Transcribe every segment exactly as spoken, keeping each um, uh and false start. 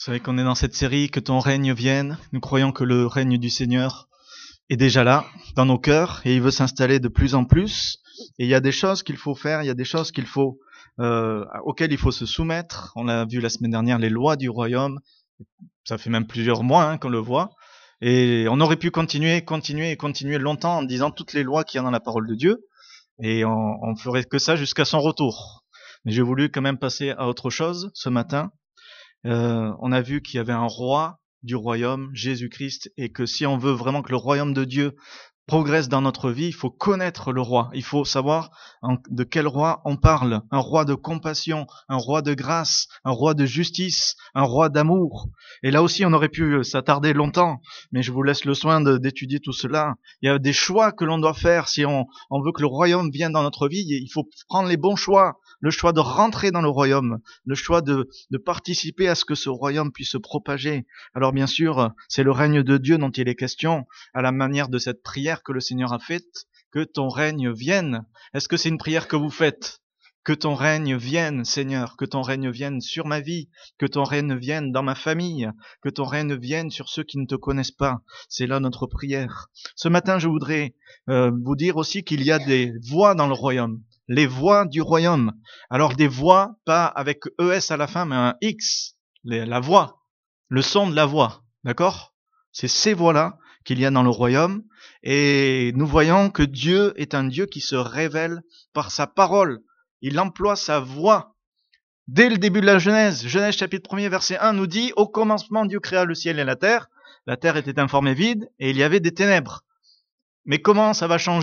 Vous savez qu'on est dans cette série « Que ton règne vienne ». Nous croyons que le règne du Seigneur est déjà là, dans nos cœurs, et il veut s'installer de plus en plus. Et il y a des choses qu'il faut faire, il y a des choses qu'il faut, euh, auxquelles il faut se soumettre. On l'a vu la semaine dernière, les lois du royaume. Ça fait même plusieurs mois hein, qu'on le voit. Et on aurait pu continuer, continuer et continuer longtemps en disant toutes les lois qu'il y a dans la parole de Dieu. Et on, on ferait que ça jusqu'à son retour. Mais j'ai voulu quand même passer à autre chose ce matin. Euh, on a vu qu'il y avait un roi du royaume, Jésus-Christ, et que si on veut vraiment que le royaume de Dieu progresse dans notre vie, il faut connaître le roi. Il faut savoir de quel roi on parle. Un roi de compassion, un roi de grâce, un roi de justice, un roi d'amour. Et là aussi, on aurait pu s'attarder longtemps, mais je vous laisse le soin de, d'étudier tout cela. Il y a des choix que l'on doit faire si on, on veut que le royaume vienne dans notre vie. Il faut prendre les bons choix. Le choix de rentrer dans le royaume, le choix de, de participer à ce que ce royaume puisse se propager. Alors bien sûr, c'est le règne de Dieu dont il est question, à la manière de cette prière que le Seigneur a faite, que ton règne vienne. Est-ce que c'est une prière que vous faites ? Que ton règne vienne, Seigneur, que ton règne vienne sur ma vie, que ton règne vienne dans ma famille, que ton règne vienne sur ceux qui ne te connaissent pas. C'est là notre prière. Ce matin, je voudrais euh, vous dire aussi qu'il y a des voix dans le royaume. Les voix du royaume. Alors des voix, pas avec E S à la fin, mais un X, les, la voix, le son de la voix, d'accord ? C'est ces voix-là qu'il y a dans le royaume, et nous voyons que Dieu est un Dieu qui se révèle par sa parole. Il emploie sa voix. Dès le début de la Genèse, Genèse chapitre un, verset un nous dit « Au commencement, Dieu créa le ciel et la terre. La terre était informe et vide, et il y avait des ténèbres. » Mais comment ça va changer ?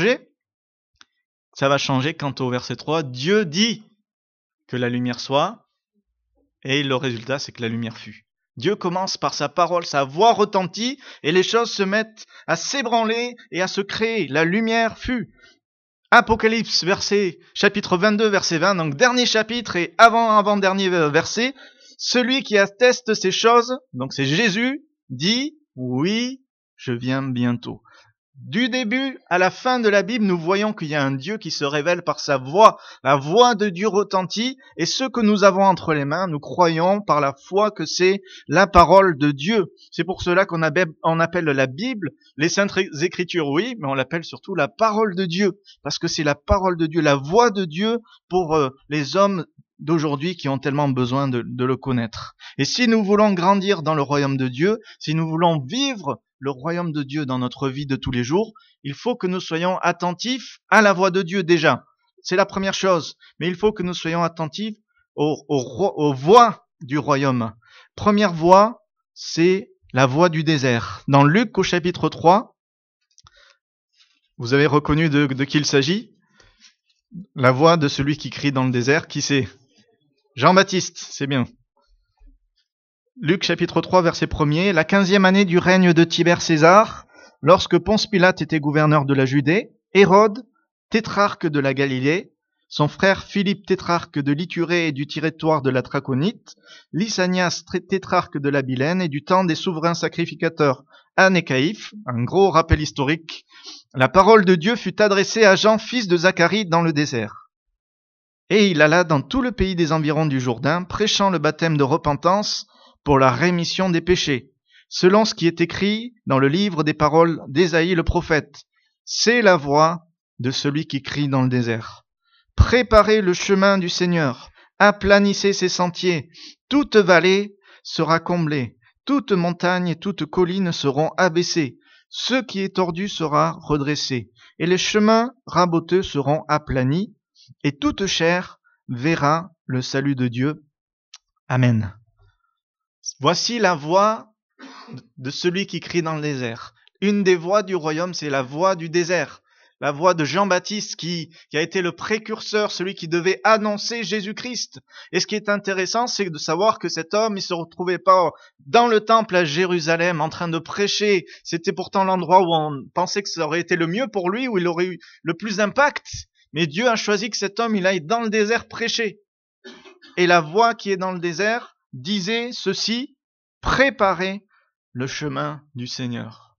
Ça va changer quand au verset trois, Dieu dit que la lumière soit, et le résultat c'est que la lumière fut. Dieu commence par sa parole, sa voix retentit, et les choses se mettent à s'ébranler et à se créer. La lumière fut. Apocalypse, verset, chapitre vingt-deux, verset vingt, donc dernier chapitre et avant-avant-dernier verset, celui qui atteste ces choses, donc c'est Jésus, dit, oui, je viens bientôt. Du début à la fin de la Bible, nous voyons qu'il y a un Dieu qui se révèle par sa voix. La voix de Dieu retentit, et ce que nous avons entre les mains, nous croyons par la foi que c'est la parole de Dieu. C'est pour cela qu'on appelle la Bible, les Saintes Écritures, oui, mais on l'appelle surtout la parole de Dieu, parce que c'est la parole de Dieu, la voix de Dieu pour euh, les hommes d'aujourd'hui qui ont tellement besoin de, de le connaître. Et si nous voulons grandir dans le royaume de Dieu, si nous voulons vivre le royaume de Dieu dans notre vie de tous les jours, il faut que nous soyons attentifs à la voix de Dieu déjà. C'est la première chose. Mais il faut que nous soyons attentifs aux, aux, aux voix du royaume. Première voix, c'est la voix du désert. Dans Luc au chapitre trois, vous avez reconnu de, de qui il s'agit ? La voix de celui qui crie dans le désert, qui c'est ? Jean-Baptiste, c'est bien. Luc chapitre trois, verset premier, la quinzième année du règne de Tibère César, lorsque Ponce Pilate était gouverneur de la Judée, Hérode, tétrarque de la Galilée, son frère Philippe, tétrarque de l'Iturée et du territoire de la Traconite, Lysanias, tétrarque de la Bilène et du temps des souverains sacrificateurs Anne et Caïphe, un gros rappel historique, la parole de Dieu fut adressée à Jean, fils de Zacharie, dans le désert. Et il alla dans tout le pays des environs du Jourdain, prêchant le baptême de repentance pour la rémission des péchés, selon ce qui est écrit dans le livre des paroles d'Ésaïe le prophète. C'est la voix de celui qui crie dans le désert. Préparez le chemin du Seigneur, aplanissez ses sentiers, toute vallée sera comblée, toute montagne et toute colline seront abaissées, ce qui est tordu sera redressé, et les chemins raboteux seront aplanis, et toute chair verra le salut de Dieu. Amen. Voici la voix de celui qui crie dans le désert. Une des voix du royaume, c'est la voix du désert. La voix de Jean-Baptiste qui, qui a été le précurseur, celui qui devait annoncer Jésus-Christ. Et ce qui est intéressant, c'est de savoir que cet homme, il se retrouvait pas dans le temple à Jérusalem en train de prêcher. C'était pourtant l'endroit où on pensait que ça aurait été le mieux pour lui, où il aurait eu le plus d'impact. Mais Dieu a choisi que cet homme, il aille dans le désert prêcher. Et la voix qui est dans le désert disait ceci, préparez le chemin du Seigneur.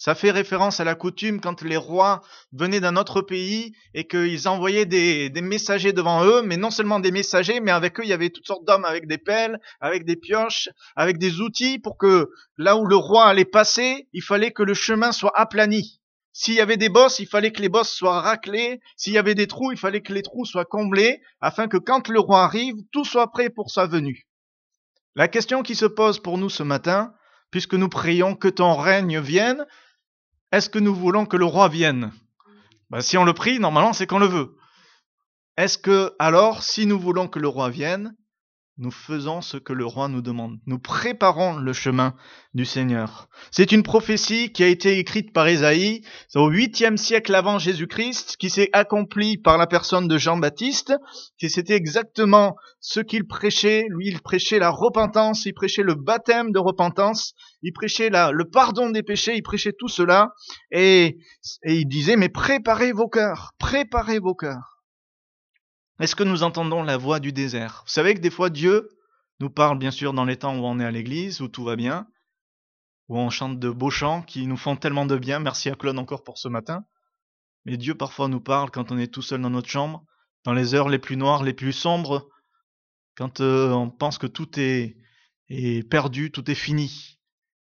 Ça fait référence à la coutume quand les rois venaient d'un autre pays et qu'ils envoyaient des, des messagers devant eux, mais non seulement des messagers, mais avec eux, il y avait toutes sortes d'hommes avec des pelles, avec des pioches, avec des outils pour que là où le roi allait passer, il fallait que le chemin soit aplani. S'il y avait des bosses, il fallait que les bosses soient raclées. S'il y avait des trous, il fallait que les trous soient comblés, afin que quand le roi arrive, tout soit prêt pour sa venue. La question qui se pose pour nous ce matin, puisque nous prions que ton règne vienne, est-ce que nous voulons que le roi vienne? Ben, si on le prie, normalement, c'est qu'on le veut. Est-ce que, alors, si nous voulons que le roi vienne, nous faisons ce que le roi nous demande? Nous préparons le chemin du Seigneur. C'est une prophétie qui a été écrite par Ésaïe au huitième siècle avant Jésus-Christ, qui s'est accomplie par la personne de Jean-Baptiste, qui c'était exactement ce qu'il prêchait. Lui, il prêchait la repentance, il prêchait le baptême de repentance, il prêchait la, le pardon des péchés, il prêchait tout cela, et, et il disait, mais préparez vos cœurs, préparez vos cœurs. Est-ce que nous entendons la voix du désert? Vous savez que des fois Dieu nous parle bien sûr dans les temps où on est à l'église, où tout va bien, où on chante de beaux chants qui nous font tellement de bien. Merci à Claude encore pour ce matin. Mais Dieu parfois nous parle quand on est tout seul dans notre chambre, dans les heures les plus noires, les plus sombres, quand euh, on pense que tout est, est perdu, tout est fini.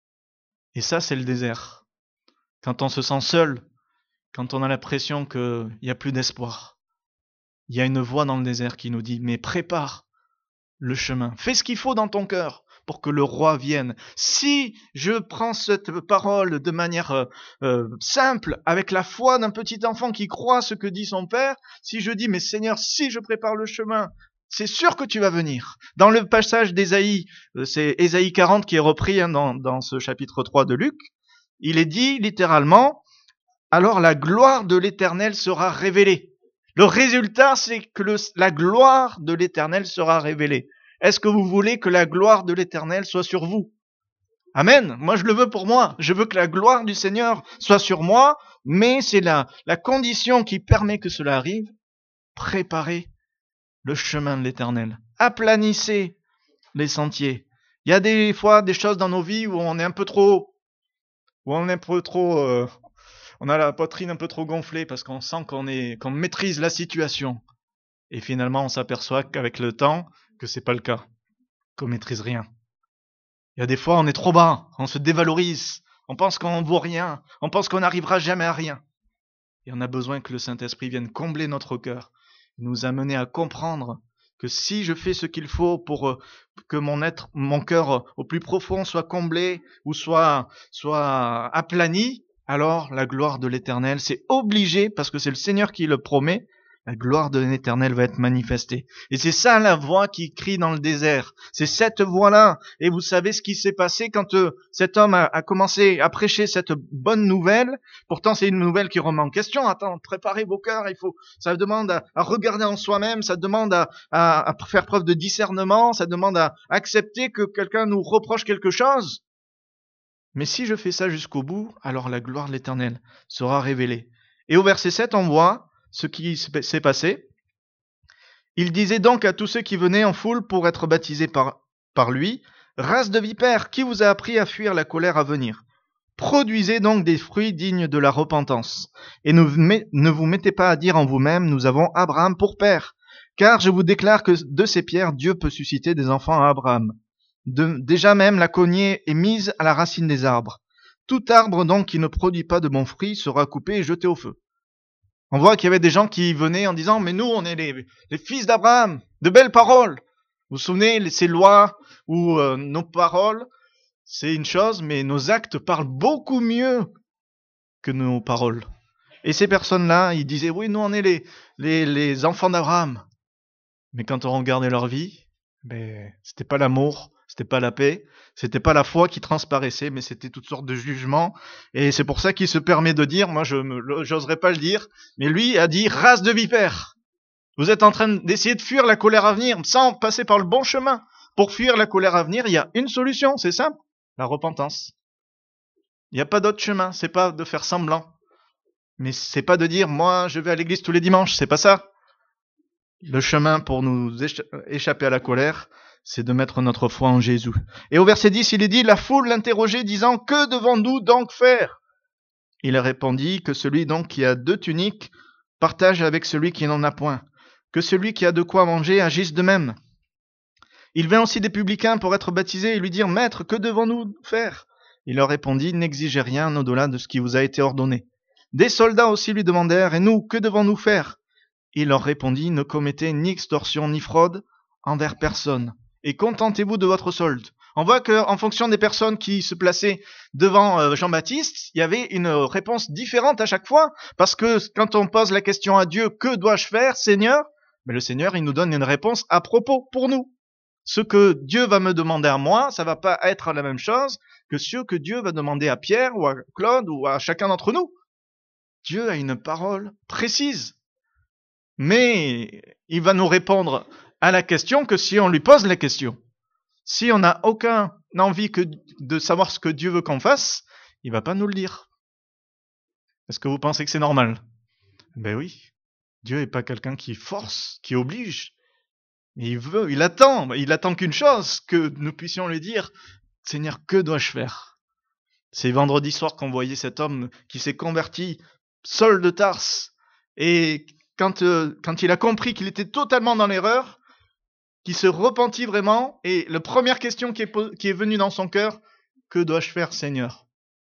Et ça, c'est le désert. Quand on se sent seul, quand on a l'impression qu'il n'y a plus d'espoir. Il y a une voix dans le désert qui nous dit, mais prépare le chemin. Fais ce qu'il faut dans ton cœur pour que le roi vienne. Si je prends cette parole de manière euh, euh, simple, avec la foi d'un petit enfant qui croit ce que dit son père, si je dis, mais Seigneur, si je prépare le chemin, c'est sûr que tu vas venir. Dans le passage d'Ésaïe, c'est Ésaïe quarante qui est repris hein, dans, dans ce chapitre trois de Luc, il est dit littéralement, alors la gloire de l'Éternel sera révélée. Le résultat, c'est que le, la gloire de l'Éternel sera révélée. Est-ce que vous voulez que la gloire de l'Éternel soit sur vous? Amen. Moi, je le veux pour moi. Je veux que la gloire du Seigneur soit sur moi, mais c'est la, la condition qui permet que cela arrive. Préparez le chemin de l'Éternel. Aplanissez les sentiers. Il y a des fois des choses dans nos vies où on est un peu trop, où on est un peu trop... Euh, On a la poitrine un peu trop gonflée parce qu'on sent qu'on est, qu'on maîtrise la situation. Et finalement, on s'aperçoit qu'avec le temps, que c'est pas le cas. Qu'on maîtrise rien. Il y a des fois, on est trop bas. On se dévalorise. On pense qu'on vaut rien. On pense qu'on n'arrivera jamais à rien. Et on a besoin que le Saint-Esprit vienne combler notre cœur. Nous amener à comprendre que si je fais ce qu'il faut pour que mon être, mon cœur au plus profond soit comblé ou soit, soit aplani, alors la gloire de l'Éternel, c'est obligé, parce que c'est le Seigneur qui le promet, la gloire de l'Éternel va être manifestée. Et c'est ça la voix qui crie dans le désert. C'est cette voix-là. Et vous savez ce qui s'est passé quand euh, cet homme a, a commencé à prêcher cette bonne nouvelle. Pourtant, c'est une nouvelle qui remet en question. Attends, préparez vos cœurs. Il faut, ça demande à, à regarder en soi-même. Ça demande à, à, à faire preuve de discernement. Ça demande à accepter que quelqu'un nous reproche quelque chose. Mais si je fais ça jusqu'au bout, alors la gloire de l'Éternel sera révélée. Et au verset sept, on voit ce qui s'est passé. Il disait donc à tous ceux qui venaient en foule pour être baptisés par, par lui, « Race de vipères, qui vous a appris à fuir la colère à venir? Produisez donc des fruits dignes de la repentance. Et ne, ne vous mettez pas à dire en vous-même, nous avons Abraham pour père. Car je vous déclare que de ces pierres, Dieu peut susciter des enfants à Abraham. De, déjà même, la cognée est mise à la racine des arbres. Tout arbre donc qui ne produit pas de bons fruits sera coupé et jeté au feu. » On voit qu'il y avait des gens qui venaient en disant « Mais nous, on est les, les fils d'Abraham, de belles paroles. » Vous vous souvenez, ces lois ou euh, nos paroles, c'est une chose, mais nos actes parlent beaucoup mieux que nos paroles. Et ces personnes-là, ils disaient « Oui, nous, on est les, les, les enfants d'Abraham. » Mais quand on regardait leur vie, ben, c'était pas l'amour, c'était pas la paix, c'était pas la foi qui transparaissait, mais c'était toutes sortes de jugements. Et c'est pour ça qu'il se permet de dire, moi je j'oserais pas le dire, mais lui a dit race de vipères. Vous êtes en train d'essayer de fuir la colère à venir sans passer par le bon chemin. Pour fuir la colère à venir, il y a une solution, c'est simple, la repentance. Il n'y a pas d'autre chemin, c'est pas de faire semblant. Mais c'est pas de dire, moi je vais à l'église tous les dimanches, c'est pas ça. Le chemin pour nous échapper à la colère, c'est de mettre notre foi en Jésus. Et au verset dix, il est dit, la foule l'interrogeait, disant, que devons-nous donc faire? Il répondit que celui donc qui a deux tuniques partage avec celui qui n'en a point, que celui qui a de quoi manger agisse de même. Il vint aussi des publicains pour être baptisés et lui dire « Maître, que devons-nous faire ?» Il leur répondit « N'exigez rien au-delà de ce qui vous a été ordonné. » Des soldats aussi lui demandèrent « Et nous, que devons-nous faire ?» Il leur répondit « Ne commettez ni extorsion ni fraude envers personne, et contentez-vous de votre solde. » On voit qu'en fonction des personnes qui se plaçaient devant Jean-Baptiste, il y avait une réponse différente à chaque fois, parce que quand on pose la question à Dieu « Que dois-je faire, Seigneur ?» Mais le Seigneur, il nous donne une réponse à propos pour nous. Ce que Dieu va me demander à moi, ça va pas être la même chose que ce que Dieu va demander à Pierre ou à Claude ou à chacun d'entre nous. Dieu a une parole précise. Mais il va nous répondre à la question que si on lui pose la question. Si on n'a aucune envie que de savoir ce que Dieu veut qu'on fasse, il va pas nous le dire. Est-ce que vous pensez que c'est normal? Ben oui. Dieu n'est pas quelqu'un qui force, qui oblige. Il veut, il attend, il attend qu'une chose, que nous puissions lui dire « Seigneur, que dois-je faire ?» C'est vendredi soir qu'on voyait cet homme qui s'est converti, Saul de Tarse, et quand, euh, quand il a compris qu'il était totalement dans l'erreur, qu'il se repentit vraiment, et la première question qui est, qui est venue dans son cœur, « Que dois-je faire, Seigneur ?»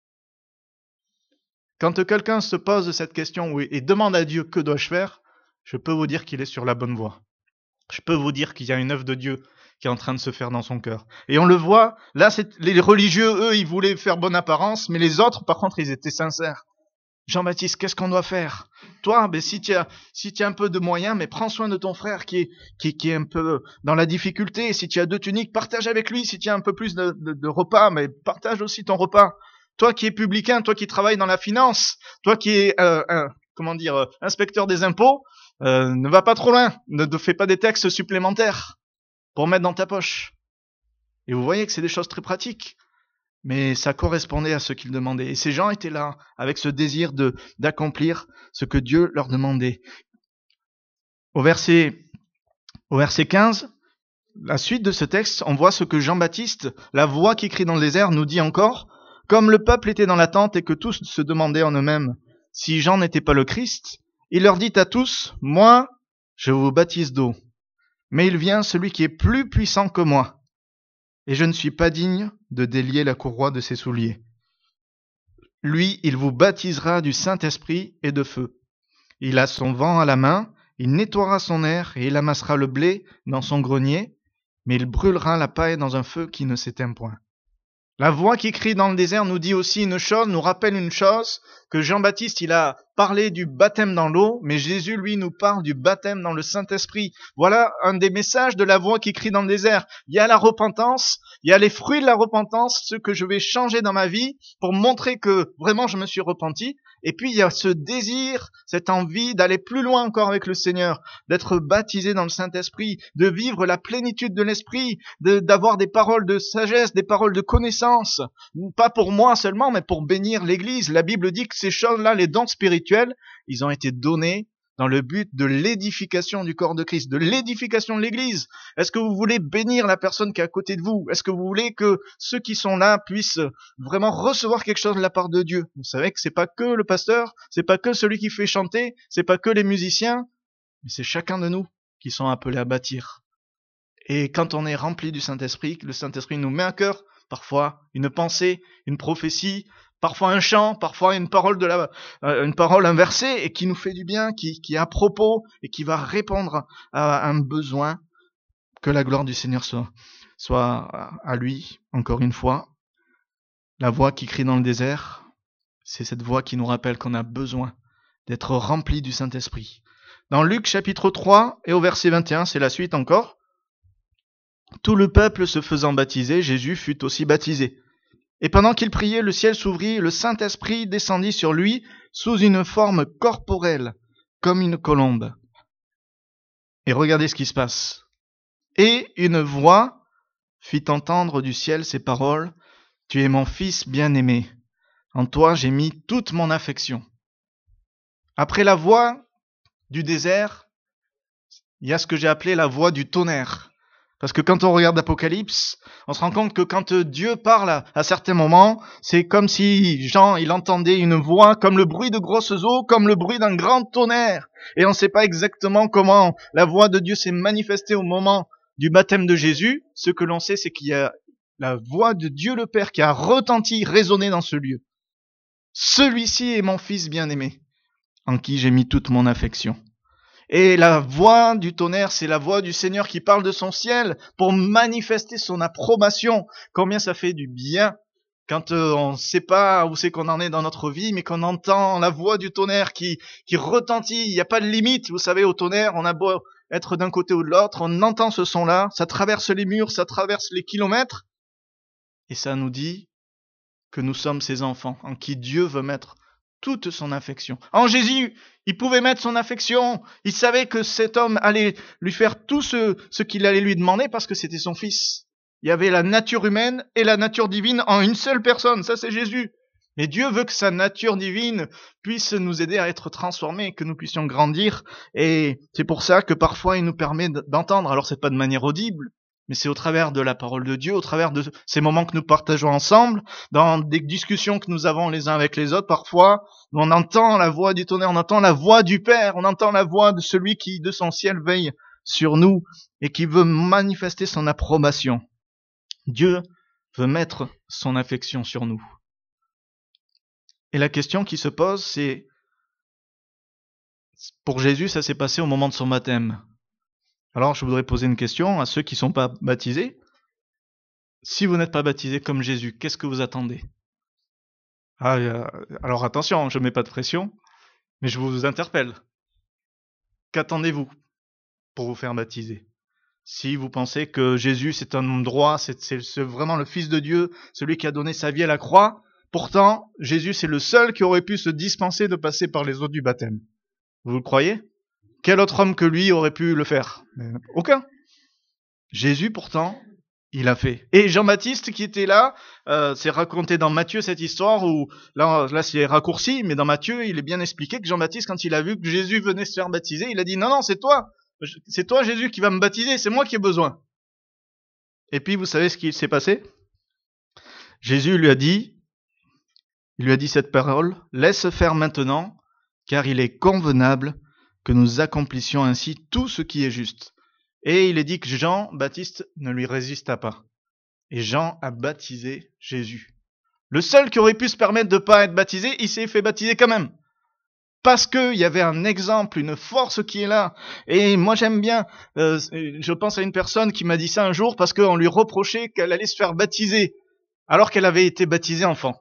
Quand quelqu'un se pose cette question et demande à Dieu « Que dois-je faire ?» je peux vous dire qu'il est sur la bonne voie. Je peux vous dire qu'il y a une œuvre de Dieu qui est en train de se faire dans son cœur. Et on le voit, là, c'est, les religieux, eux, ils voulaient faire bonne apparence, mais les autres, par contre, ils étaient sincères. Jean-Baptiste, qu'est-ce qu'on doit faire? Toi, ben, si tu as, si tu as un peu de moyens, mais prends soin de ton frère qui est, qui, qui est un peu dans la difficulté. Si tu as deux tuniques, partage avec lui. Si tu as un peu plus de, de, de repas, mais partage aussi ton repas. Toi qui es publicain, toi qui travailles dans la finance, toi qui es, euh, un, comment dire, euh, inspecteur des impôts, Euh, ne va pas trop loin, ne te fais pas des textes supplémentaires pour mettre dans ta poche. Et vous voyez que c'est des choses très pratiques, mais ça correspondait à ce qu'ils demandaient. Et ces gens étaient là, avec ce désir de d'accomplir ce que Dieu leur demandait. Au verset, au verset quinze, la suite de ce texte, on voit ce que Jean-Baptiste, la voix qui crie dans le désert, nous dit encore. Comme le peuple était dans l'attente et que tous se demandaient en eux-mêmes si Jean n'était pas le Christ, il leur dit à tous, « Moi, je vous baptise d'eau, mais il vient celui qui est plus puissant que moi, et je ne suis pas digne de délier la courroie de ses souliers. Lui, il vous baptisera du Saint-Esprit et de feu. Il a son vent à la main, il nettoiera son air et il amassera le blé dans son grenier, mais il brûlera la paille dans un feu qui ne s'éteint point. » La voix qui crie dans le désert nous dit aussi une chose, nous rappelle une chose, que Jean-Baptiste, il a parlé du baptême dans l'eau, mais Jésus, lui, nous parle du baptême dans le Saint-Esprit. Voilà un des messages de la voix qui crie dans le désert. Il y a la repentance, il y a les fruits de la repentance, ce que je vais changer dans ma vie pour montrer que vraiment je me suis repenti. Et puis il y a ce désir, cette envie d'aller plus loin encore avec le Seigneur, d'être baptisé dans le Saint-Esprit, de vivre la plénitude de l'Esprit, de, d'avoir des paroles de sagesse, des paroles de connaissance, pas pour moi seulement, mais pour bénir l'Église. La Bible dit que ces choses-là, les dons spirituels, ils ont été donnés dans le but de l'édification du corps de Christ, de l'édification de l'Église. Est-ce que vous voulez bénir la personne qui est à côté de vous? Est-ce que vous voulez que ceux qui sont là puissent vraiment recevoir quelque chose de la part de Dieu? Vous savez que c'est pas que le pasteur, c'est pas que celui qui fait chanter, c'est pas que les musiciens, mais c'est chacun de nous qui sont appelés à bâtir. Et quand on est rempli du Saint-Esprit, le Saint-Esprit nous met à cœur parfois une pensée, une prophétie, parfois un chant, parfois une parole de la, euh, une parole inversée et qui nous fait du bien, qui, qui est à propos et qui va répondre à un besoin. Que la gloire du Seigneur soit, soit à lui, encore une fois. La voix qui crie dans le désert, c'est cette voix qui nous rappelle qu'on a besoin d'être rempli du Saint-Esprit. Dans Luc chapitre trois et au verset vingt et un, c'est la suite encore. Tout le peuple se faisant baptiser, Jésus fut aussi baptisé. Et pendant qu'il priait, le ciel s'ouvrit, et le Saint-Esprit descendit sur lui sous une forme corporelle, comme une colombe. Et regardez ce qui se passe. Et une voix fit entendre du ciel ces paroles, « Tu es mon fils bien-aimé, en toi j'ai mis toute mon affection. » Après la voix du désert, il y a ce que j'ai appelé la voix du tonnerre. Parce que quand on regarde l'Apocalypse, on se rend compte que quand Dieu parle à, à certains moments, c'est comme si Jean, il entendait une voix comme le bruit de grosses eaux, comme le bruit d'un grand tonnerre. Et on ne sait pas exactement comment la voix de Dieu s'est manifestée au moment du baptême de Jésus. Ce que l'on sait, c'est qu'il y a la voix de Dieu le Père qui a retenti, résonné dans ce lieu. Celui-ci est mon fils bien-aimé, en qui j'ai mis toute mon affection. Et la voix du tonnerre, c'est la voix du Seigneur qui parle de son ciel pour manifester son approbation. Combien ça fait du bien quand euh, on ne sait pas où c'est qu'on en est dans notre vie, mais qu'on entend la voix du tonnerre qui, qui retentit. Il n'y a pas de limite, vous savez, au tonnerre, on a beau être d'un côté ou de l'autre, on entend ce son-là, ça traverse les murs, ça traverse les kilomètres, et ça nous dit que nous sommes ses enfants, en qui Dieu veut mettre toute son affection. En Jésus, il pouvait mettre son affection. Il savait que cet homme allait lui faire tout ce, ce qu'il allait lui demander parce que c'était son fils. Il y avait la nature humaine et la nature divine en une seule personne. Ça, c'est Jésus. Et Dieu veut que sa nature divine puisse nous aider à être transformés, que nous puissions grandir. Et c'est pour ça que parfois il nous permet d'entendre. Alors c'est pas de manière audible, mais c'est au travers de la parole de Dieu, au travers de ces moments que nous partageons ensemble, dans des discussions que nous avons les uns avec les autres. Parfois, on entend la voix du tonnerre, on entend la voix du Père, on entend la voix de celui qui, de son ciel, veille sur nous et qui veut manifester son approbation. Dieu veut mettre son affection sur nous. Et la question qui se pose, c'est, pour Jésus, ça s'est passé au moment de son baptême. Alors, je voudrais poser une question à ceux qui ne sont pas baptisés. Si vous n'êtes pas baptisé comme Jésus, qu'est-ce que vous attendez ? Ah, alors attention, je ne mets pas de pression, mais je vous interpelle. Qu'attendez-vous pour vous faire baptiser ? Si vous pensez que Jésus, c'est un homme droit, c'est, c'est, c'est vraiment le Fils de Dieu, celui qui a donné sa vie à la croix, pourtant, Jésus, c'est le seul qui aurait pu se dispenser de passer par les eaux du baptême. Vous le croyez ? Quel autre homme que lui aurait pu le faire ? Aucun. Jésus, pourtant, il l'a fait. Et Jean-Baptiste qui était là, euh, c'est raconté dans Matthieu cette histoire où, là, là c'est raccourci, mais dans Matthieu, il est bien expliqué que Jean-Baptiste, quand il a vu que Jésus venait se faire baptiser, il a dit non, non, c'est toi, c'est toi Jésus qui va me baptiser, c'est moi qui ai besoin. Et puis vous savez ce qui s'est passé ? Jésus lui a dit, il lui a dit cette parole, laisse faire maintenant, car il est convenable que nous accomplissions ainsi tout ce qui est juste. Et il est dit que Jean-Baptiste ne lui résista pas. Et Jean a baptisé Jésus. Le seul qui aurait pu se permettre de ne pas être baptisé, il s'est fait baptiser quand même. Parce qu'il y avait un exemple, une force qui est là. Et moi j'aime bien, euh, je pense à une personne qui m'a dit ça un jour parce qu'on lui reprochait qu'elle allait se faire baptiser alors qu'elle avait été baptisée enfant.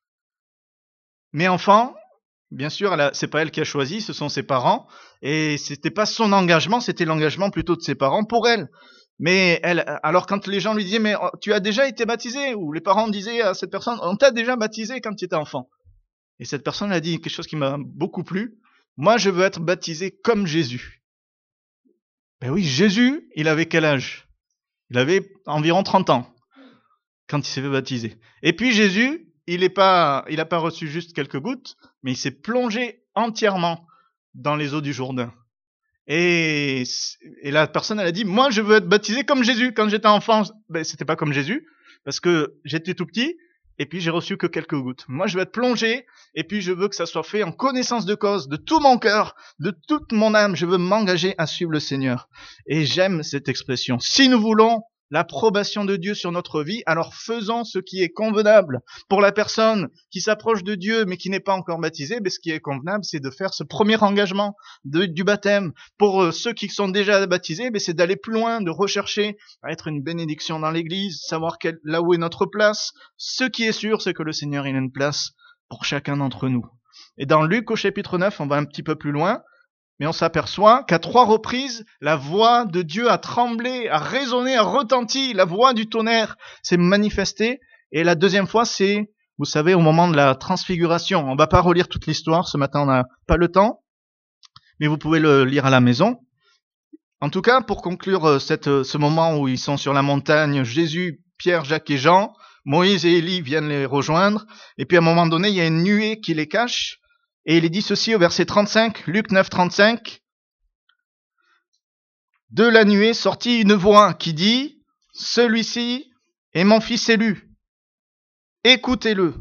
Mais enfant, bien sûr, elle a, c'est pas elle qui a choisi, ce sont ses parents, et c'était pas son engagement, c'était l'engagement plutôt de ses parents pour elle. Mais elle, alors quand les gens lui disaient, mais tu as déjà été baptisé, ou les parents disaient à cette personne, on t'a déjà baptisé quand tu étais enfant. Et cette personne a dit quelque chose qui m'a beaucoup plu, moi je veux être baptisé comme Jésus. Ben oui, Jésus, il avait quel âge ? Il avait environ trente ans quand il s'est fait baptiser. Et puis Jésus, il est pas, il a pas reçu juste quelques gouttes, mais il s'est plongé entièrement dans les eaux du Jourdain. Et, et la personne, elle a dit, moi, je veux être baptisé comme Jésus. Quand j'étais enfant, ben, c'était pas comme Jésus, parce que j'étais tout petit, et puis j'ai reçu que quelques gouttes. Moi, je veux être plongé, et puis je veux que ça soit fait en connaissance de cause, de tout mon cœur, de toute mon âme. Je veux m'engager à suivre le Seigneur. Et j'aime cette expression. Si nous voulons l'approbation de Dieu sur notre vie, alors faisons ce qui est convenable. Pour la personne qui s'approche de Dieu mais qui n'est pas encore baptisée, ben ce qui est convenable, c'est de faire ce premier engagement de, du baptême. Pour euh, ceux qui sont déjà baptisés, ben c'est d'aller plus loin, de rechercher à être une bénédiction dans l'église, savoir quel, là où est notre place. Ce qui est sûr, c'est que le Seigneur, il a une place pour chacun d'entre nous. Et dans Luc au chapitre neuf, on va un petit peu plus loin, mais on s'aperçoit qu'à trois reprises, la voix de Dieu a tremblé, a résonné, a retenti, la voix du tonnerre s'est manifestée. Et la deuxième fois, c'est, vous savez, au moment de la transfiguration. On ne va pas relire toute l'histoire, ce matin on n'a pas le temps, mais vous pouvez le lire à la maison. En tout cas, pour conclure cette, ce moment où ils sont sur la montagne, Jésus, Pierre, Jacques et Jean, Moïse et Élie viennent les rejoindre, et puis à un moment donné, il y a une nuée qui les cache. Et il est dit ceci au verset trente-cinq, Luc neuf, trente-cinq. de la nuée sortit une voix qui dit « Celui-ci est mon fils élu. Écoutez-le. »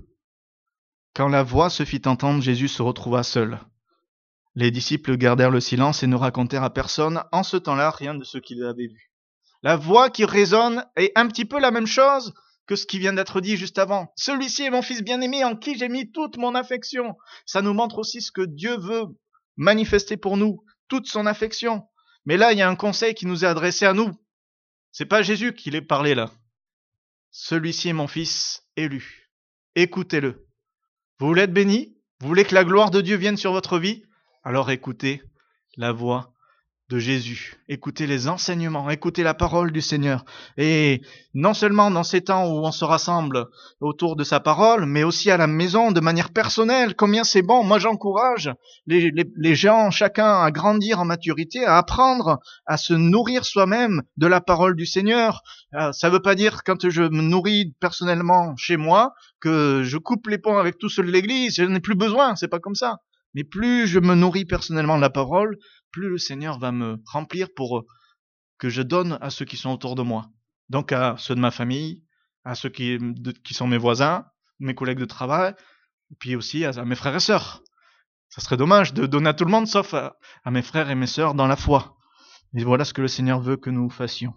Quand la voix se fit entendre, Jésus se retrouva seul. Les disciples gardèrent le silence et ne racontèrent à personne en ce temps-là rien de ce qu'ils avaient vu. La voix qui résonne est un petit peu la même chose que ce qui vient d'être dit juste avant. Celui-ci est mon fils bien-aimé en qui j'ai mis toute mon affection. Ça nous montre aussi ce que Dieu veut manifester pour nous, toute son affection. Mais là, il y a un conseil qui nous est adressé à nous. C'est pas Jésus qui l'ait parlé là. Celui-ci est mon fils élu. Écoutez-le. Vous voulez être béni? Vous voulez que la gloire de Dieu vienne sur votre vie? Alors écoutez la voix de Jésus. Écoutez les enseignements, écoutez la parole du Seigneur. Et non seulement dans ces temps où on se rassemble autour de sa parole, mais aussi à la maison de manière personnelle. Combien c'est bon. Moi, j'encourage les, les, les gens, chacun, à grandir en maturité, à apprendre à se nourrir soi-même de la parole du Seigneur. Ça ne veut pas dire, quand je me nourris personnellement chez moi, que je coupe les ponts avec tous ceux de l'église. Je n'en ai plus besoin, c'est pas comme ça. Mais plus je me nourris personnellement de la parole, plus le Seigneur va me remplir pour que je donne à ceux qui sont autour de moi. Donc à ceux de ma famille, à ceux qui, de, qui sont mes voisins, mes collègues de travail, et puis aussi à, à mes frères et sœurs. Ça serait dommage de donner à tout le monde, sauf à, à mes frères et mes sœurs dans la foi. Et voilà ce que le Seigneur veut que nous fassions.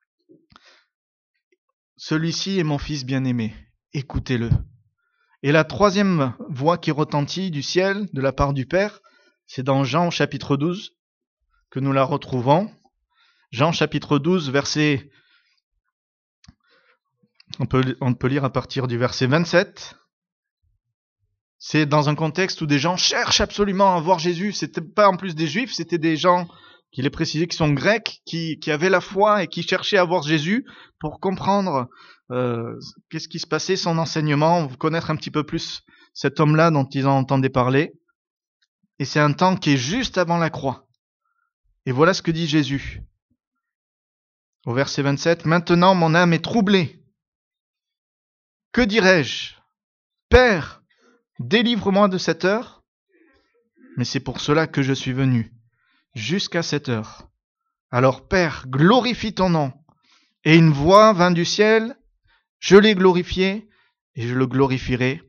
Celui-ci est mon fils bien-aimé, écoutez-le. Et la troisième voix qui retentit du ciel, de la part du Père, c'est dans Jean chapitre douze que nous la retrouvons. Jean chapitre douze, verset... On peut, on peut lire à partir du verset vingt-sept. C'est dans un contexte où des gens cherchent absolument à voir Jésus. C'était pas en plus des Juifs, c'était des gens, qu'il est précisé, qui sont grecs, qui, qui avaient la foi et qui cherchaient à voir Jésus pour comprendre euh, qu'est-ce qui se passait, son enseignement, connaître un petit peu plus cet homme-là dont ils en entendaient parler. Et c'est un temps qui est juste avant la croix. Et voilà ce que dit Jésus. Au verset vingt-sept, « Maintenant mon âme est troublée. Que dirai-je? Père, délivre-moi de cette heure. Mais c'est pour cela que je suis venu, jusqu'à cette heure. Alors Père, glorifie ton nom. » Et une voix vint du ciel, je l'ai glorifié, et je le glorifierai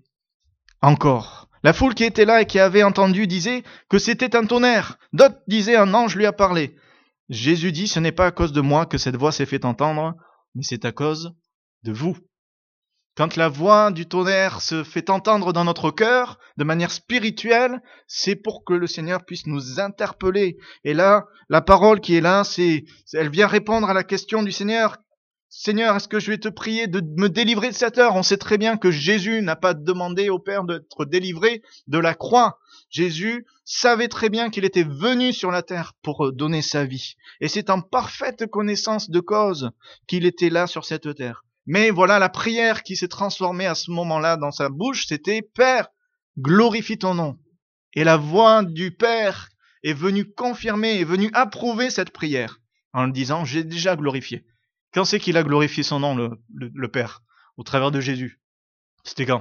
encore. La foule qui était là et qui avait entendu disait que c'était un tonnerre. D'autres disaient un ange lui a parlé. Jésus dit, ce n'est pas à cause de moi que cette voix s'est fait entendre, mais c'est à cause de vous. Quand la voix du tonnerre se fait entendre dans notre cœur, de manière spirituelle, c'est pour que le Seigneur puisse nous interpeller. Et là, la parole qui est là, c'est, elle vient répondre à la question du Seigneur. Seigneur, est-ce que je vais te prier de me délivrer de cette heure? On sait très bien que Jésus n'a pas demandé au Père d'être délivré de la croix. Jésus savait très bien qu'il était venu sur la terre pour donner sa vie. Et c'est en parfaite connaissance de cause qu'il était là sur cette terre. Mais voilà, la prière qui s'est transformée à ce moment-là dans sa bouche, c'était « Père, glorifie ton nom ». Et la voix du Père est venue confirmer, est venue approuver cette prière en le disant « J'ai déjà glorifié ». Quand c'est qu'il a glorifié son nom, le, le, le Père, au travers de Jésus? C'était quand?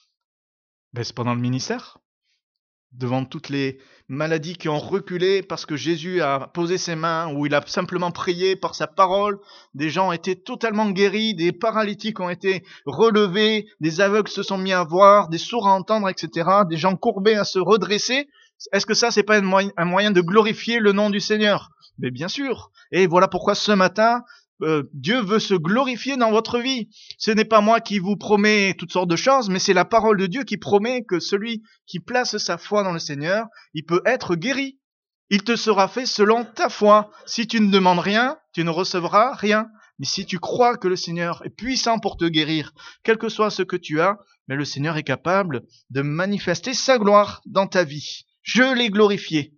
Ben, c'est pendant le ministère. Devant toutes les maladies qui ont reculé parce que Jésus a posé ses mains, ou il a simplement prié par sa parole, des gens ont été totalement guéris, des paralytiques ont été relevés, des aveugles se sont mis à voir, des sourds à entendre, et cetera, des gens courbés à se redresser. Est-ce que ça, c'est pas un moyen, un moyen de glorifier le nom du Seigneur? Mais bien sûr. Et voilà pourquoi ce matin, Euh, Dieu veut se glorifier dans votre vie. Ce n'est pas moi qui vous promets toutes sortes de choses, mais c'est la parole de Dieu qui promet que celui qui place sa foi dans le Seigneur, il peut être guéri. Il te sera fait selon ta foi. Si tu ne demandes rien, tu ne recevras rien. Mais si tu crois que le Seigneur est puissant pour te guérir, quel que soit ce que tu as, mais le Seigneur est capable de manifester sa gloire dans ta vie. Je l'ai glorifié,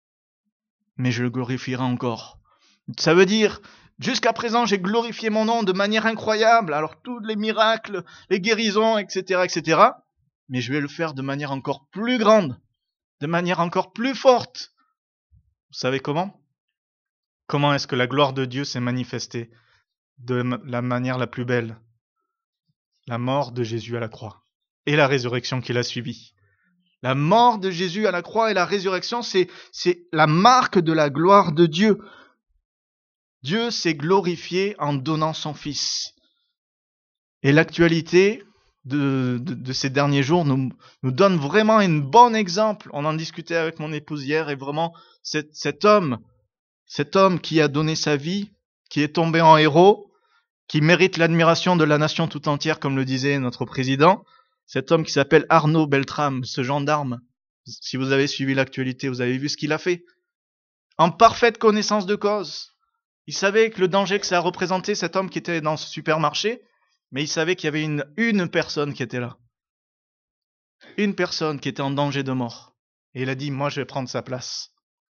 mais je le glorifierai encore. Ça veut dire... Jusqu'à présent, j'ai glorifié mon nom de manière incroyable, alors tous les miracles, les guérisons, et cetera, et cetera. Mais je vais le faire de manière encore plus grande, de manière encore plus forte. Vous savez comment? Comment est-ce que la gloire de Dieu s'est manifestée de la manière la plus belle? La mort de Jésus à la croix et la résurrection qui l'a suivie. La mort de Jésus à la croix et la résurrection, c'est, c'est la marque de la gloire de Dieu. Dieu s'est glorifié en donnant son Fils. Et l'actualité de, de, de ces derniers jours nous, nous donne vraiment un bon exemple. On en discutait avec mon épouse hier, et vraiment cet, cet homme, cet homme qui a donné sa vie, qui est tombé en héros, qui mérite l'admiration de la nation tout entière, comme le disait notre président, cet homme qui s'appelle Arnaud Beltrame, ce gendarme. Si vous avez suivi l'actualité, vous avez vu ce qu'il a fait. En parfaite connaissance de cause. Il savait que le danger que ça représentait, cet homme qui était dans ce supermarché, mais il savait qu'il y avait une, une personne qui était là. Une personne qui était en danger de mort. Et il a dit, moi je vais prendre sa place.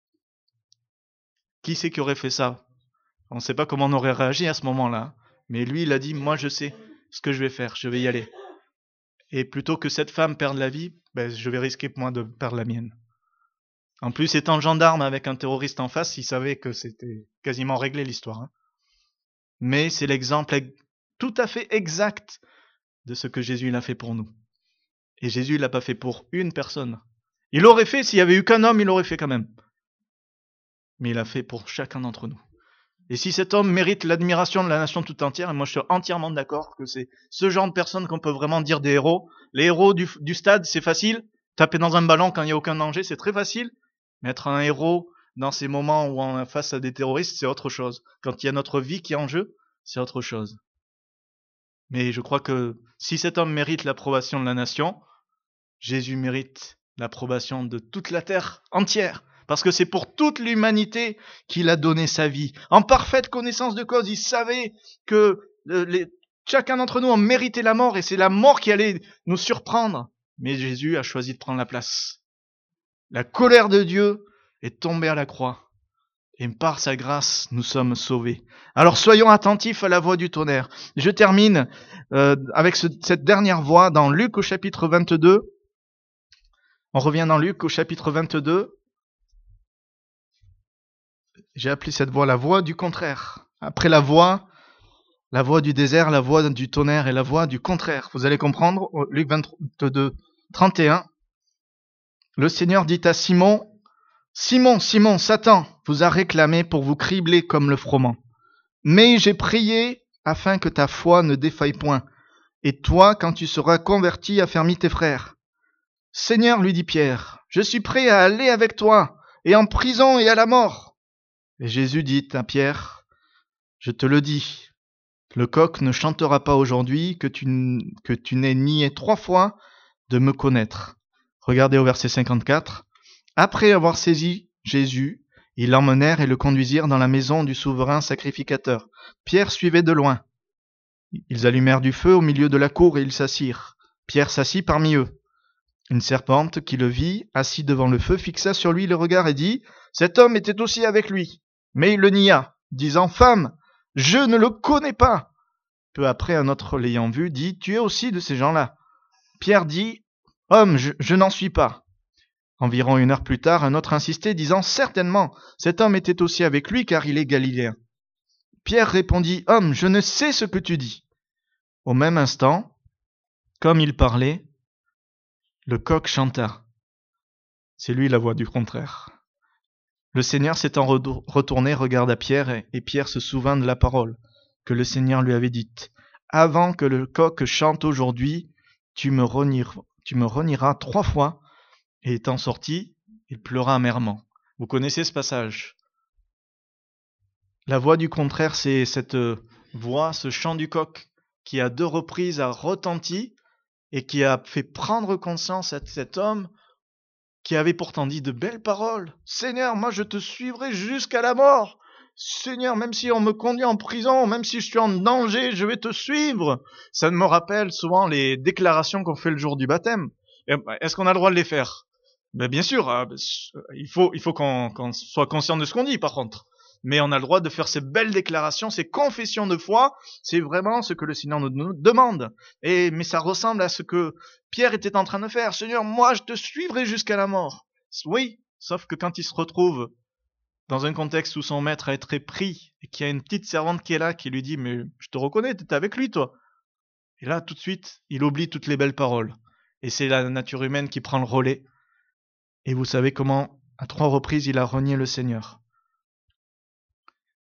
Qui c'est qui aurait fait ça? On ne sait pas comment on aurait réagi à ce moment-là. Mais lui, il a dit, moi je sais ce que je vais faire, je vais y aller. Et plutôt que cette femme perde la vie, ben, je vais risquer moi de perdre la mienne. En plus, étant gendarme avec un terroriste en face, il savait que c'était quasiment réglé l'histoire. Hein. Mais c'est l'exemple tout à fait exact de ce que Jésus l'a fait pour nous. Et Jésus ne l'a pas fait pour une personne. Il l'aurait fait, s'il y avait eu qu'un homme, il l'aurait fait quand même. Mais il l'a fait pour chacun d'entre nous. Et si cet homme mérite l'admiration de la nation tout entière, et moi je suis entièrement d'accord que c'est ce genre de personnes qu'on peut vraiment dire des héros. Les héros du, du stade, c'est facile. Taper dans un ballon quand il n'y a aucun danger, c'est très facile. Mais être un héros dans ces moments où on est face à des terroristes, c'est autre chose. Quand il y a notre vie qui est en jeu, c'est autre chose. Mais je crois que si cet homme mérite l'approbation de la nation, Jésus mérite l'approbation de toute la terre entière. Parce que c'est pour toute l'humanité qu'il a donné sa vie. En parfaite connaissance de cause, il savait que les, chacun d'entre nous en méritait la mort, et c'est la mort qui allait nous surprendre. Mais Jésus a choisi de prendre la place. La colère de Dieu est tombée à la croix. Et par sa grâce, nous sommes sauvés. Alors soyons attentifs à la voix du tonnerre. Je termine euh, avec ce, cette dernière voix dans Luc au chapitre vingt-deux. On revient dans Luc au chapitre vingt-deux. J'ai appelé cette voix la voix du contraire. Après la voix, la voix du désert, la voix du tonnerre et la voix du contraire. Vous allez comprendre, Luc vingt-deux, trente et un. Le Seigneur dit à Simon, « Simon, Simon, Satan vous a réclamé pour vous cribler comme le froment. Mais j'ai prié afin que ta foi ne défaille point. Et toi, quand tu seras converti, affermis tes frères. » « Seigneur, lui dit Pierre, je suis prêt à aller avec toi, et en prison et à la mort. » Et Jésus dit à Pierre, « Je te le dis, le coq ne chantera pas aujourd'hui que tu, que tu n'aies nié trois fois de me connaître. » Regardez au verset cinquante-quatre. Après avoir saisi Jésus, ils l'emmenèrent et le conduisirent dans la maison du souverain sacrificateur. Pierre suivait de loin. Ils allumèrent du feu au milieu de la cour et ils s'assirent. Pierre s'assit parmi eux. Une serpente qui le vit, assis devant le feu, fixa sur lui le regard et dit, « Cet homme était aussi avec lui. » Mais il le nia, disant, « Femme, je ne le connais pas. » Peu après, un autre l'ayant vu, dit, « Tu es aussi de ces gens-là. » Pierre dit, « Homme, je, je n'en suis pas. » Environ une heure plus tard, un autre insistait, disant, « Certainement, cet homme était aussi avec lui, car il est galiléen. » Pierre répondit, « Homme, je ne sais ce que tu dis. » Au même instant, comme il parlait, le coq chanta. C'est lui la voix du contraire. Le Seigneur s'étant retourné regarda Pierre, et Pierre se souvint de la parole que le Seigneur lui avait dite. « Avant que le coq chante aujourd'hui, tu me renieras, tu me renieras trois fois. » Et étant sorti, il pleura amèrement. Vous connaissez ce passage. La voix du contraire, c'est cette voix, ce chant du coq, qui à deux reprises a retenti et qui a fait prendre conscience à cet homme qui avait pourtant dit de belles paroles. « Seigneur, moi je te suivrai jusqu'à la mort. Seigneur, même si on me conduit en prison, même si je suis en danger, je vais te suivre. » Ça me rappelle souvent les déclarations qu'on fait le jour du baptême. Est-ce qu'on a le droit de les faire? Ben bien sûr, hein, il faut, il faut qu'on, qu'on soit conscient de ce qu'on dit par contre. Mais on a le droit de faire ces belles déclarations, ces confessions de foi, c'est vraiment ce que le Seigneur nous, nous demande. Et, mais ça ressemble à ce que Pierre était en train de faire. « Seigneur, moi je te suivrai jusqu'à la mort. » Oui, sauf que quand il se retrouve dans un contexte où son maître a été pris, et qu'il y a une petite servante qui est là, qui lui dit « Mais je te reconnais, tu étais avec lui toi. » Et là, tout de suite, il oublie toutes les belles paroles. Et c'est la nature humaine qui prend le relais. Et vous savez comment, à trois reprises, il a renié le Seigneur.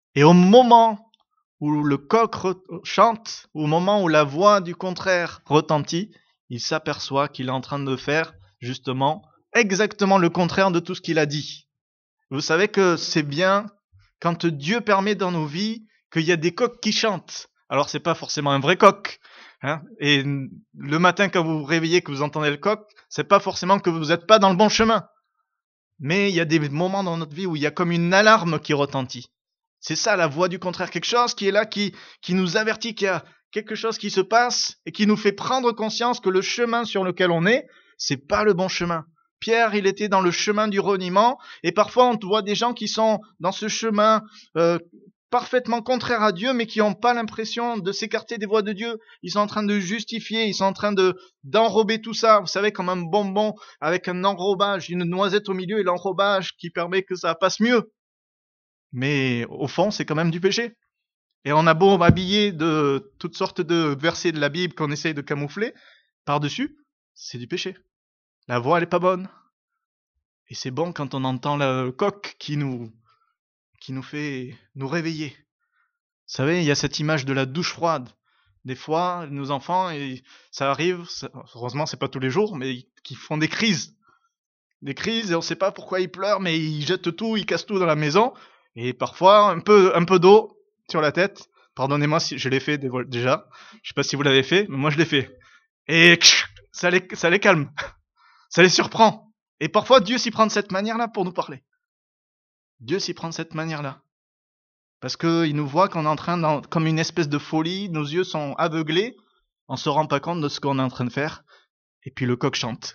Et au moment où le coq chante, au moment où la voix du contraire retentit, il s'aperçoit qu'il est en train de faire justement exactement le contraire de tout ce qu'il a dit. Vous savez que c'est bien quand Dieu permet dans nos vies qu'il y a des coqs qui chantent. Alors c'est pas forcément un vrai coq, hein. Et le matin quand vous vous réveillez, que vous entendez le coq, c'est pas forcément que vous n'êtes pas dans le bon chemin. Mais il y a des moments dans notre vie où il y a comme une alarme qui retentit. C'est ça la voix du contraire, quelque chose qui est là, qui, qui nous avertit qu'il y a quelque chose qui se passe et qui nous fait prendre conscience que le chemin sur lequel on est, c'est pas le bon chemin. Pierre, il était dans le chemin du reniement, et parfois on voit des gens qui sont dans ce chemin euh, parfaitement contraire à Dieu, mais qui n'ont pas l'impression de s'écarter des voies de Dieu. Ils sont en train de justifier, ils sont en train de d'enrober tout ça, vous savez, comme un bonbon avec un enrobage, une noisette au milieu et l'enrobage qui permet que ça passe mieux. Mais au fond, c'est quand même du péché. Et on a beau m'habiller de toutes sortes de versets de la Bible qu'on essaye de camoufler par-dessus, c'est du péché. La voix, elle est pas bonne. Et c'est bon quand on entend le coq qui nous, qui nous fait nous réveiller. Vous savez, il y a cette image de la douche froide. Des fois, nos enfants, et ça arrive, ça, heureusement c'est pas tous les jours, mais qui font des crises. Des crises et on sait pas pourquoi ils pleurent, mais ils jettent tout, ils cassent tout dans la maison. Et parfois, un peu, un peu d'eau sur la tête. Pardonnez-moi si je l'ai fait déjà. Je sais pas si vous l'avez fait, mais moi je l'ai fait. Et ça les, ça les calme. Ça les surprend. Et parfois, Dieu s'y prend de cette manière-là pour nous parler. Dieu s'y prend de cette manière-là. Parce qu'il nous voit qu'on est en train, dans, comme une espèce de folie, nos yeux sont aveuglés, on se rend pas compte de ce qu'on est en train de faire. Et puis le coq chante.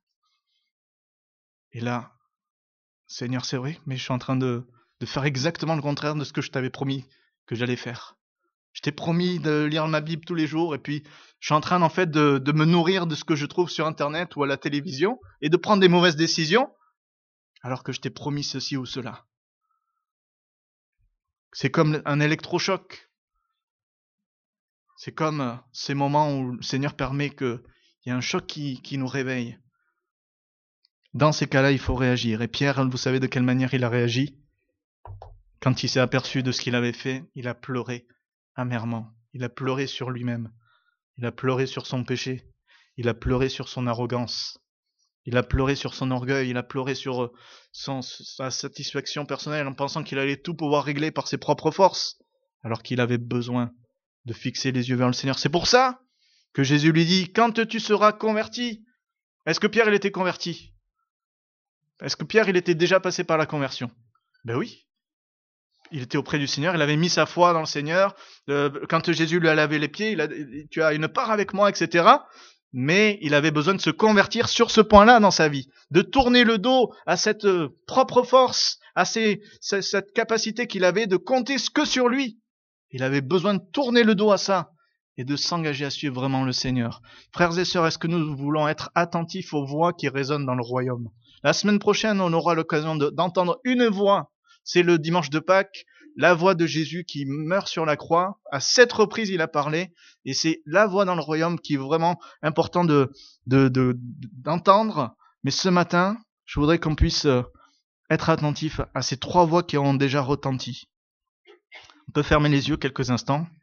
Et là, Seigneur, c'est vrai, mais je suis en train de, de faire exactement le contraire de ce que je t'avais promis que j'allais faire. Je t'ai promis de lire ma Bible tous les jours, et puis je suis en train en fait de, de me nourrir de ce que je trouve sur Internet ou à la télévision, et de prendre des mauvaises décisions, alors que je t'ai promis ceci ou cela. C'est comme un électrochoc. C'est comme ces moments où le Seigneur permet qu'il y ait un choc qui, qui nous réveille. Dans ces cas-là, il faut réagir. Et Pierre, vous savez de quelle manière il a réagi ? Quand il s'est aperçu de ce qu'il avait fait, il a pleuré amèrement. Il a pleuré sur lui-même. Il a pleuré sur son péché. Il a pleuré sur son arrogance. Il a pleuré sur son orgueil. Il a pleuré sur son, sa satisfaction personnelle en pensant qu'il allait tout pouvoir régler par ses propres forces, alors qu'il avait besoin de fixer les yeux vers le Seigneur. C'est pour ça que Jésus lui dit, quand tu seras converti. Est-ce que Pierre, il était converti ? Est-ce que Pierre, il était déjà passé par la conversion ? Ben oui. Il était auprès du Seigneur, il avait mis sa foi dans le Seigneur. Euh, quand Jésus lui a lavé les pieds, il a, tu as une part avec moi, et cetera. Mais il avait besoin de se convertir sur ce point-là dans sa vie, de tourner le dos à cette euh, propre force, à ces, cette capacité qu'il avait de compter que sur lui. Il avait besoin de tourner le dos à ça et de s'engager à suivre vraiment le Seigneur. Frères et sœurs, est-ce que nous voulons être attentifs aux voix qui résonnent dans le royaume ? La semaine prochaine, on aura l'occasion de, d'entendre une voix. C'est le dimanche de Pâques, la voix de Jésus qui meurt sur la croix. À sept reprises, il a parlé. Et c'est la voix dans le royaume qui est vraiment important de, de, de, d'entendre. Mais ce matin, je voudrais qu'on puisse être attentif à ces trois voix qui ont déjà retenti. On peut fermer les yeux quelques instants.